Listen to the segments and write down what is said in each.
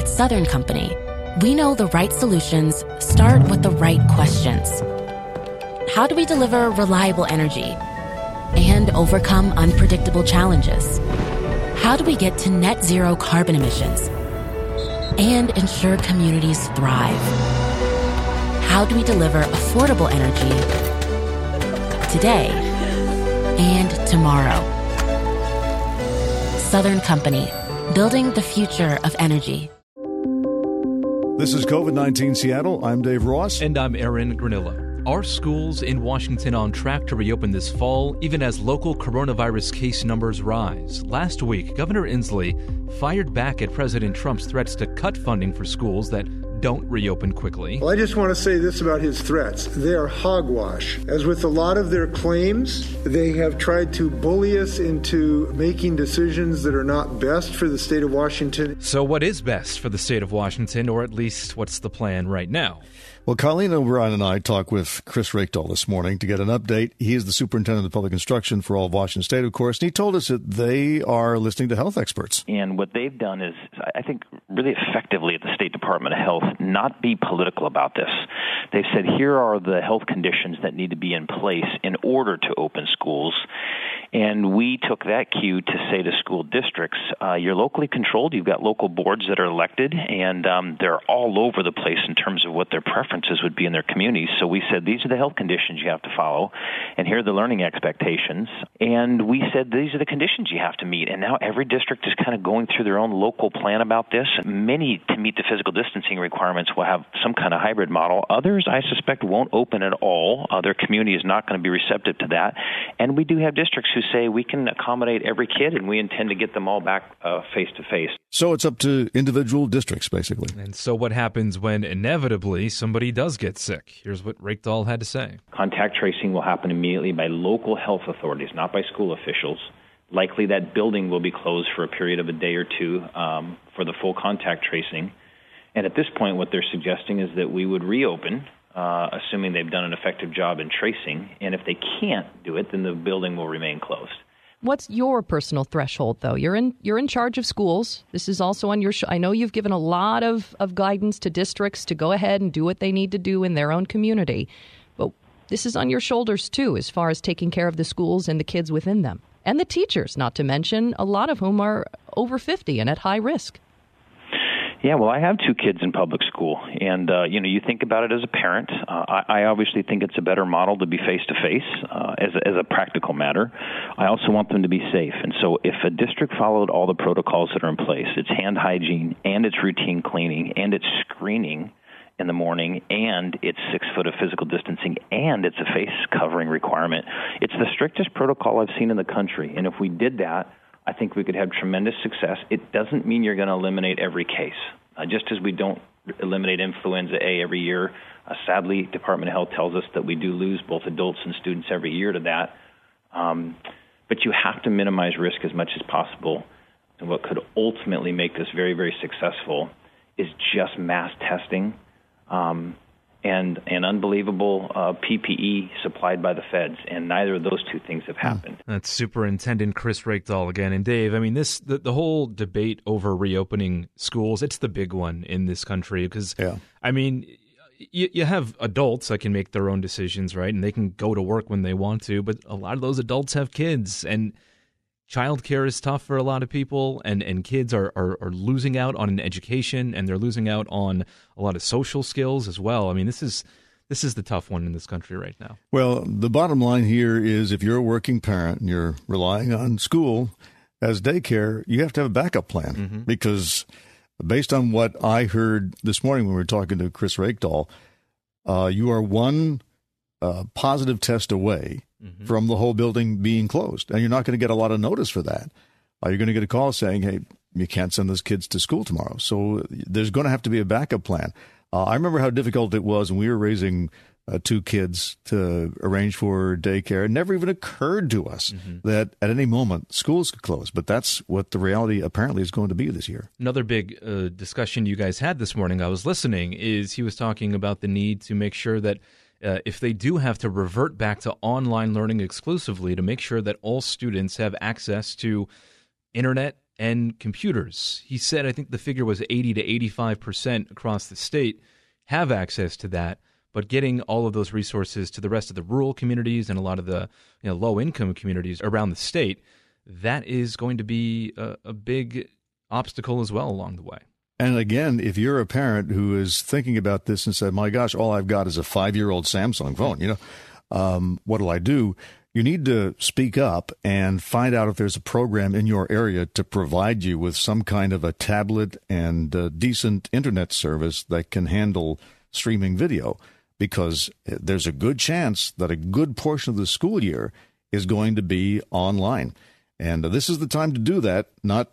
At Southern Company, we know the right solutions start with the right questions. How do we deliver reliable energy and overcome unpredictable challenges? How do we get to net zero carbon emissions and ensure communities thrive? How do we deliver affordable energy today and tomorrow? Southern Company, building the future of energy. This is COVID-19 Seattle. I'm Dave Ross. And I'm Aaron Granillo. Are schools in Washington on track to reopen this fall, even as local coronavirus case numbers rise? Last week, Governor Inslee fired back at President Trump's threats to cut funding for schools that don't reopen quickly. Well, I just want to say this about his threats. They are hogwash. As with a lot of their claims, they have tried to bully us into making decisions that are not best for the state of Washington. So what is best for the state of Washington, or at least what's the plan right now? Well, Colleen O'Brien and I talked with Chris Rakedahl this morning to get an update. He is the superintendent of public instruction for all of Washington State, of course, and he told us that they are listening to health experts. And what they've done is, I think, really effectively at the State Department of Health, not be political about this. They've said, here are the health conditions that need to be in place in order to open schools. And we took that cue to say to school districts, you're locally controlled. You've got local boards that are elected, and they're all over the place in terms of what their preferences would be in their communities. So we said, these are the health conditions you have to follow, and here are the learning expectations. And we said, these are the conditions you have to meet. And now every district is kind of going through their own local plan about this. Many, to meet the physical distancing requirements, will have some kind of hybrid model. Others, I suspect, won't open at all. Their community is not going to be receptive to that. And we do have districts who say we can accommodate every kid, and we intend to get them all back face-to-face. So it's up to individual districts, basically. And so what happens when inevitably somebody does get sick? Here's what Rakedahl had to say. Contact tracing will happen immediately by local health authorities, not by school officials. Likely that building will be closed for a period of a day or two for the full contact tracing. And at this point, what they're suggesting is that we would reopen, assuming they've done an effective job in tracing. And if they can't do it, then the building will remain closed. What's your personal threshold, though? You're in charge of schools. This is also on your I know you've given a lot of guidance to districts to go ahead and do what they need to do in their own community. But this is on your shoulders, too, as far as taking care of the schools and the kids within them. And the teachers, not to mention, a lot of whom are over 50 and at high risk. Yeah, well, I have two kids in public school, and, you think about it as a parent. I obviously think it's a better model to be face-to-face as a practical matter. I also want them to be safe, and so if a district followed all the protocols that are in place, it's hand hygiene, and it's routine cleaning, and it's screening in the morning, and it's 6 foot of physical distancing, and it's a face covering requirement, it's the strictest protocol I've seen in the country, and if we did that, I think we could have tremendous success. It doesn't mean you're going to eliminate every case. Just as we don't eliminate influenza A every year, sadly, Department of Health tells us that we do lose both adults and students every year to that. But you have to minimize risk as much as possible. And what could ultimately make this very, very successful is just mass testing and unbelievable PPE supplied by the feds, and neither of those two things have happened. That's Superintendent Chris Rakedahl again. And Dave, I mean, the whole debate over reopening schools, it's the big one in this country because, I mean, you have adults that can make their own decisions, right? And they can go to work when they want to, but a lot of those adults have kids, and childcare is tough for a lot of people, and kids are losing out on an education, and they're losing out on a lot of social skills as well. I mean, this is the tough one in this country right now. Well, the bottom line here is if you're a working parent and you're relying on school as daycare, you have to have a backup plan because based on what I heard this morning when we were talking to Chris Rakedahl, you are one positive test away from the whole building being closed. And you're not going to get a lot of notice for that. You're going to get a call saying, hey, you can't send those kids to school tomorrow. So there's going to have to be a backup plan. I remember how difficult it was when we were raising 2 kids to arrange for daycare. It never even occurred to us that at any moment schools could close. But that's what the reality apparently is going to be this year. Another big discussion you guys had this morning, I was listening, is he was talking about the need to make sure that if they do have to revert back to online learning exclusively, to make sure that all students have access to internet and computers. He said, I think the figure was 80 to 85% across the state have access to that, but getting all of those resources to the rest of the rural communities and a lot of the low-income communities around the state, that is going to be a big obstacle as well along the way. And again, if you're a parent who is thinking about this and said, my gosh, all I've got is a 5-year-old Samsung phone, what do I do? You need to speak up and find out if there's a program in your area to provide you with some kind of a tablet and decent internet service that can handle streaming video, because there's a good chance that a good portion of the school year is going to be online. And this is the time to do that, not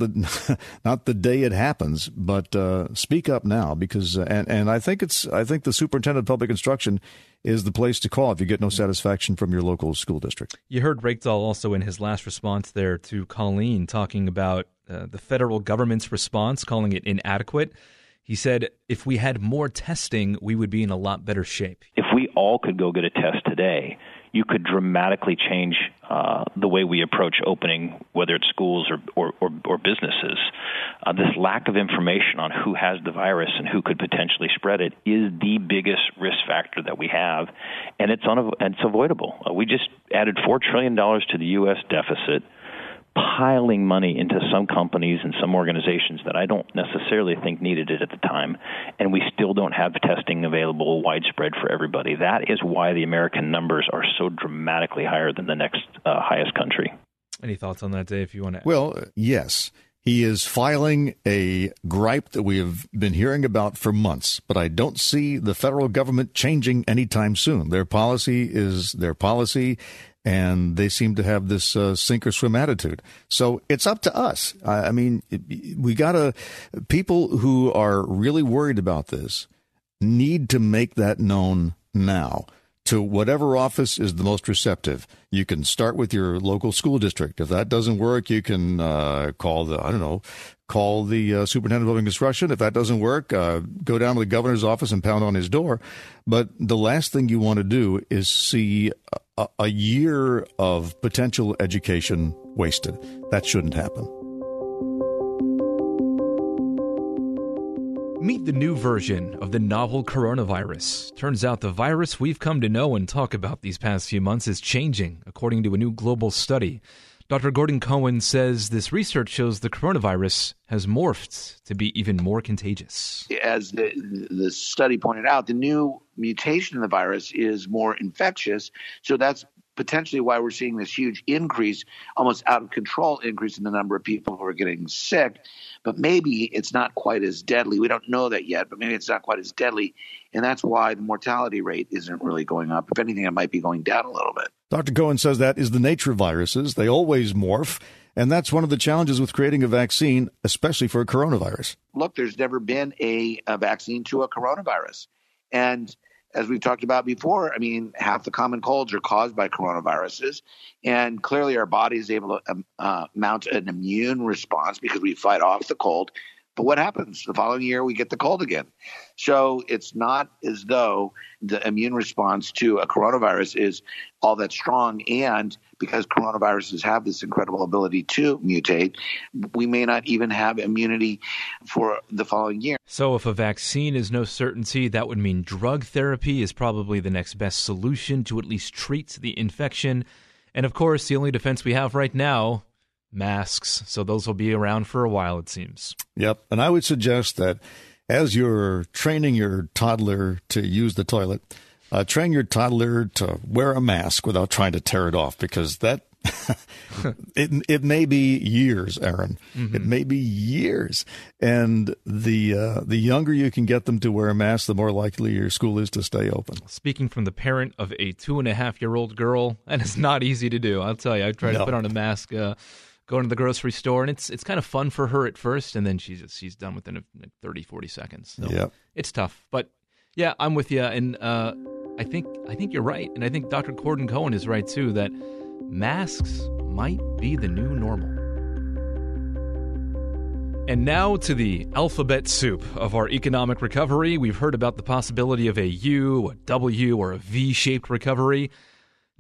the day it happens, but speak up now, because and I think the superintendent of public instruction is the place to call if you get no satisfaction from your local school district. You heard Rakedahl also in his last response there to Colleen talking about the federal government's response, calling it inadequate. He said, if we had more testing, we would be in a lot better shape. If we all could go get a test today, you could dramatically change the way we approach opening, whether it's schools or businesses. This lack of information on who has the virus and who could potentially spread it is the biggest risk factor that we have, and it's avoidable. We just added $4 trillion to the U.S. deficit, piling money into some companies and some organizations that I don't necessarily think needed it at the time, and we still don't have testing available widespread for everybody. That is why the American numbers are so dramatically higher than the next highest country. Any thoughts on that, Dave, if you want to add? Well, yes. He is filing a gripe that we have been hearing about for months, but I don't see the federal government changing anytime soon. Their policy is their policy, and they seem to have this sink or swim attitude. So it's up to us. I mean, people who are really worried about this need to make that known now to whatever office is the most receptive. You can start with your local school district. If that doesn't work, you can call the superintendent of public instruction. If that doesn't work, go down to the governor's office and pound on his door. But the last thing you want to do is see a year of potential education wasted. That shouldn't happen. Meet the new version of the novel coronavirus. Turns out the virus we've come to know and talk about these past few months is changing, according to a new global study. Dr. Gordon Cohen says this research shows the coronavirus has morphed to be even more contagious. As the study pointed out, the new mutation in the virus is more infectious, so that's potentially why we're seeing this huge increase, almost out of control increase in the number of people who are getting sick. But maybe it's not quite as deadly. We don't know that yet, but maybe it's not quite as deadly. And that's why the mortality rate isn't really going up. If anything, it might be going down a little bit. Dr. Cohen says that is the nature of viruses. They always morph. And that's one of the challenges with creating a vaccine, especially for a coronavirus. Look, there's never been a vaccine to a coronavirus. And as we've talked about before, I mean, half the common colds are caused by coronaviruses. And clearly our body is able to mount an immune response because we fight off the cold. But what happens? The following year, we get the cold again. So it's not as though the immune response to a coronavirus is all that strong. And because coronaviruses have this incredible ability to mutate, we may not even have immunity for the following year. So if a vaccine is no certainty, that would mean drug therapy is probably the next best solution to at least treat the infection. And of course, the only defense we have right now, masks. So those will be around for a while, it seems. Yep. And I would suggest that as you're training your toddler to use the toilet, train your toddler to wear a mask without trying to tear it off, because that it may be years, Aaron. Mm-hmm. It may be years. And the younger you can get them to wear a mask, the more likely your school is to stay open. Speaking from the parent of a 2.5-year-old girl, and it's not easy to do. I'll tell you, I tried to put on a mask going to the grocery store, and it's kind of fun for her at first, and then she's done within 30, 40 seconds. So it's tough. But yeah, I'm with you, and I think you're right, and I think Dr. Gordon Cohen is right too, that masks might be the new normal. And now to the alphabet soup of our economic recovery. We've heard about the possibility of a U, a W, or a V-shaped recovery.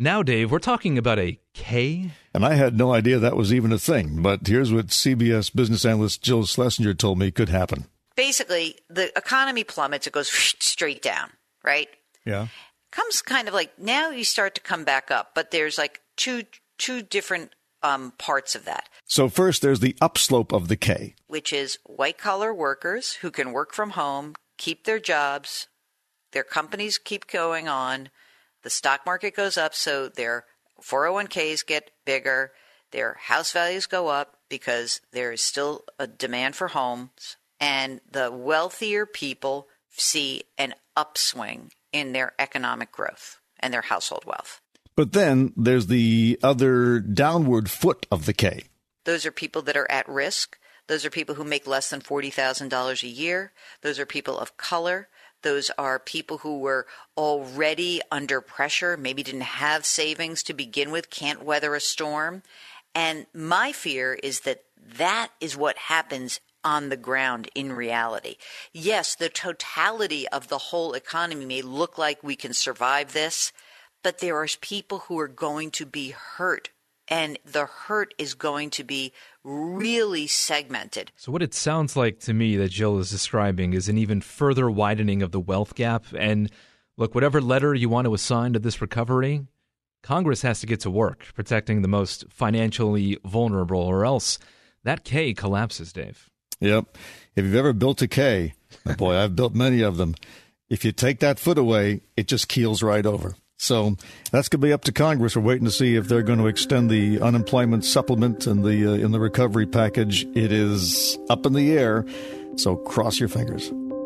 Now, Dave, we're talking about a K. And I had no idea that was even a thing. But here's what CBS business analyst Jill Schlesinger told me could happen. Basically, the economy plummets. It goes straight down, right? Yeah. Comes kind of like now you start to come back up, but there's like two different parts of that. So first, there's the upslope of the K, which is white-collar workers who can work from home, keep their jobs, their companies keep going on, the stock market goes up, so their 401ks get bigger, their house values go up because there is still a demand for homes, and the wealthier people see an upswing in their economic growth and their household wealth. But then there's the other downward foot of the K. Those are people that are at risk. Those are people who make less than $40,000 a year. Those are people of color. Those are people who were already under pressure, maybe didn't have savings to begin with, can't weather a storm. And my fear is that that is what happens on the ground in reality. Yes, the totality of the whole economy may look like we can survive this, but there are people who are going to be hurt, and the hurt is going to be really segmented. So what it sounds like to me that Jill is describing is an even further widening of the wealth gap. And look, whatever letter you want to assign to this recovery, Congress has to get to work protecting the most financially vulnerable, or else that K collapses, Dave. Yep. If you've ever built a K, boy, I've built many of them. If you take that foot away, it just keels right over. So that's going to be up to Congress. We're waiting to see if they're going to extend the unemployment supplement and in the recovery package. It is up in the air, so cross your fingers.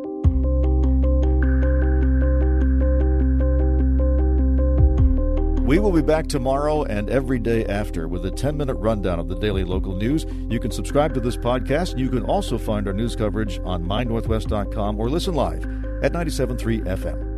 We will be back tomorrow and every day after with a 10-minute rundown of the daily local news. You can subscribe to this podcast. You can also find our news coverage on mynorthwest.com or listen live at 97.3 FM.